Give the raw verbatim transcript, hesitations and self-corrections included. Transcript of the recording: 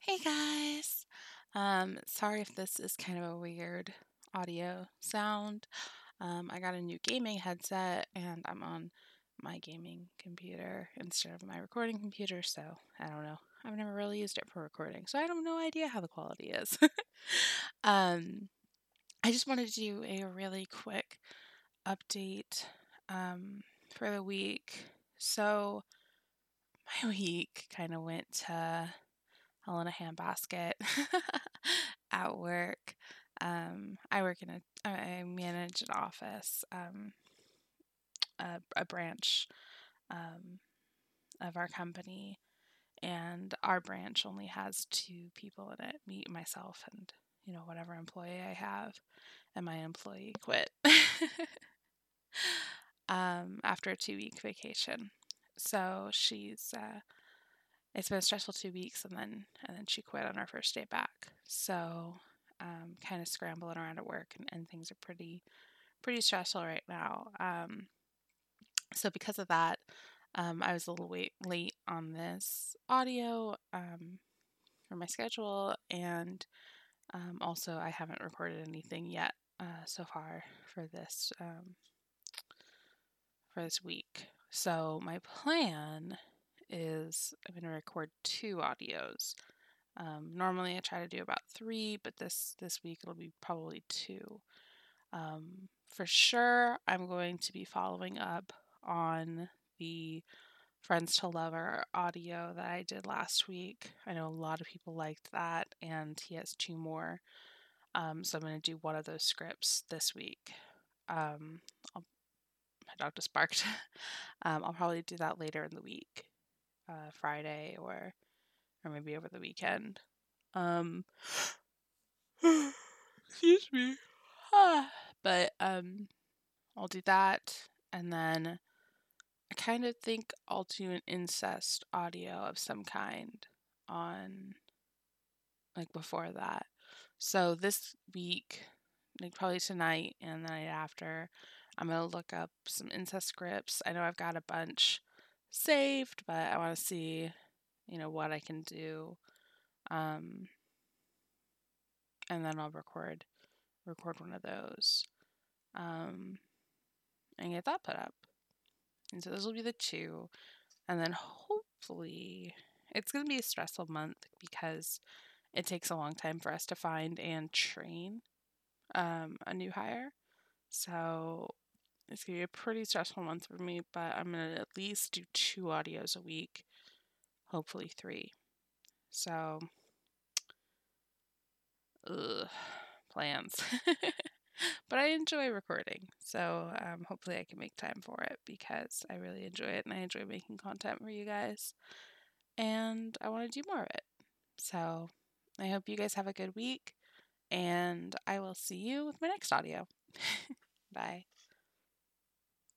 Hey guys. Um, sorry if this is kind of a weird audio sound. Um, I got a new gaming headset and I'm on my gaming computer instead of my recording computer, so I don't know. I've never really used it for recording, so I have no idea how the quality is. um, I just wanted to do a really quick update um, for the week. So my week kind of went to hell in a handbasket at work. Um, I work in a, I manage an office, um, a, a branch um, of our company, and our branch only has two people in it, me, myself, and you know whatever employee I have, and my employee quit um, after a two-week vacation. So she's uh, it's been a stressful two weeks, and then and then she quit on our first day back. So um, kind of scrambling around at work, and, and things are pretty pretty stressful right now. Um, so because of that, um, I was a little wait, late on this audio um, for my schedule, and um, also I haven't recorded anything yet uh, so far for this um, for this week. So my plan is I'm going to record two audios. Um, normally I try to do about three, but this this week it'll be probably two. Um, for sure, I'm going to be following up on the Friends to Lover audio that I did last week. I know a lot of people liked that, and he has two more. Um, so I'm going to do one of those scripts this week. Um, I'll, my dog just barked. um, I'll probably do that later in the week, uh, Friday or or maybe over the weekend. Um, excuse me. but um, I'll do that, and then I kind of think I'll do an incest audio of some kind on like before that. So this week, like probably tonight and the night after, I'm gonna look up some incest scripts. I know I've got a bunch saved, but I want to see, you know, what I can do. Um, and then I'll record record one of those. Um, and get that put up. And so those will be the two. And then hopefully it's going to be a stressful month because it takes a long time for us to find and train um, a new hire. So it's going to be a pretty stressful month for me, but I'm going to at least do two audios a week, hopefully three. So, ugh, plans. But I enjoy recording, so um, hopefully I can make time for it because I really enjoy it and I enjoy making content for you guys. And I want to do more of it. So I hope you guys have a good week, and I will see you with my next audio. Bye.